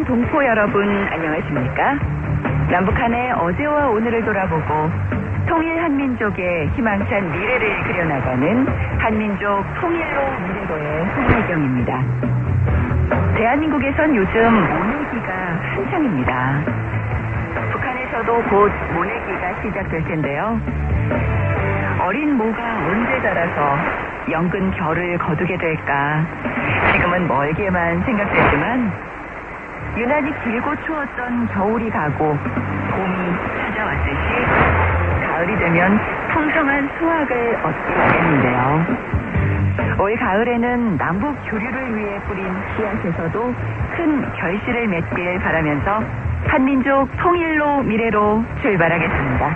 동포 여러분 안녕하십니까? 남북한의 어제와 오늘을 돌아보고 통일 한민족의 희망찬 미래를 그려나가는 한민족 통일로 미래로의 송혜경입니다. 대한민국에선 요즘 모내기가 한창입니다. 북한에서도 곧 모내기가 시작될 텐데요. 어린 모가 언제 자라서 영근 겨를 거두게 될까? 지금은 멀게만 생각되지만 유난히 길고 추웠던 겨울이 가고 봄이 찾아왔듯이 가을이 되면 풍성한 수확을 얻게 되는데요. 올 가을에는 남북 교류를 위해 뿌린 씨앗에서도 큰 결실을 맺길 바라면서 한민족 통일로 미래로 출발하겠습니다.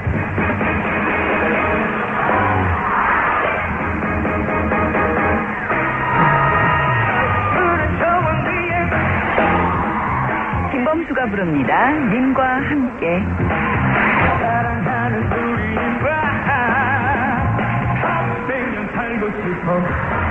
김범수가 부릅니다. 님과 함께. 사랑하는 우리 바 300년 살고 싶어